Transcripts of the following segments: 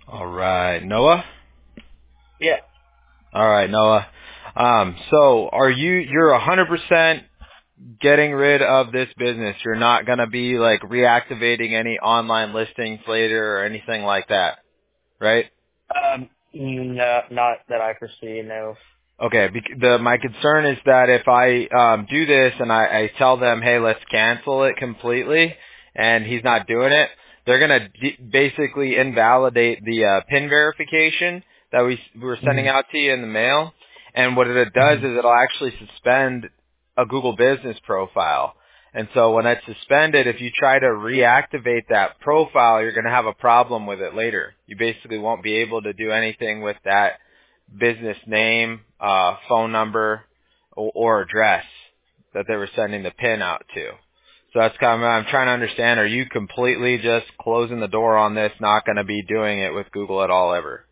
All right, Noah. Yeah. All right, Noah. So you're 100% getting rid of this business. You're not going to be like reactivating any online listings later or anything like that, right? No, not that I foresee, no. Okay. My concern is that if I do this and I tell them, hey, let's cancel it completely, and he's not doing it, they're going to basically invalidate the PIN verification that we were sending Mm-hmm. out to you in the mail. And what it does is it'll actually suspend a Google Business profile. And so when it's suspended, if you try to reactivate that profile, you're going to have a problem with it later. You basically won't be able to do anything with that business name, phone number, or address that they were sending the PIN out to. So that's kind of, I'm trying to understand, are you completely just closing the door on this, not going to be doing it with Google at all ever?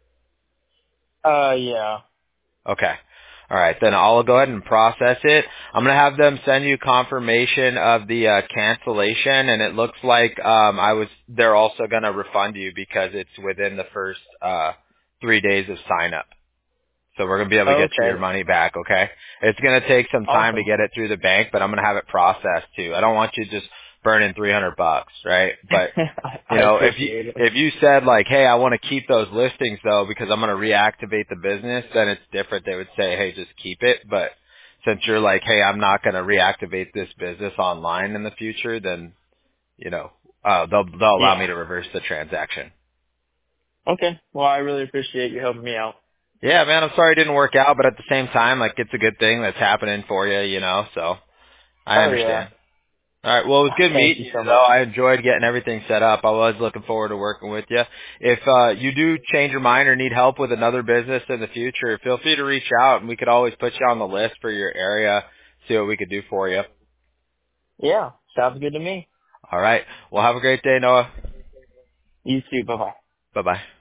Yeah. Okay. All right, then I'll go ahead and process it. I'm going to have them send you confirmation of the cancellation, and it looks like they're also going to refund you because it's within the first 3 days of sign up. So we're going to be able to get you your Okay. money back, okay? It's going to take some time to Awesome. get it through the bank, but I'm going to have it processed too. I don't want you just burning $300, right? But you I know, appreciate it. if you said like, hey, I want to keep those listings though because I'm going to reactivate the business, then it's different. They would say, hey, just keep it. But since you're like, hey, I'm not going to reactivate this business online in the future, then you know, they'll allow Yeah. me to reverse the transaction. Okay. Well, I really appreciate you helping me out. Yeah, man, I'm sorry it didn't work out, but at the same time, like it's a good thing that's happening for you, you know. So I Oh, yeah. understand. All right. Well, it was good Thank meeting you you, so much. though. I enjoyed getting everything set up. I was looking forward to working with you. If you do change your mind or need help with another business in the future, feel free to reach out, and we could always put you on the list for your area, see what we could do for you. Yeah. Sounds good to me. All right. Well, have a great day, Noah. You too. Bye-bye. Bye-bye.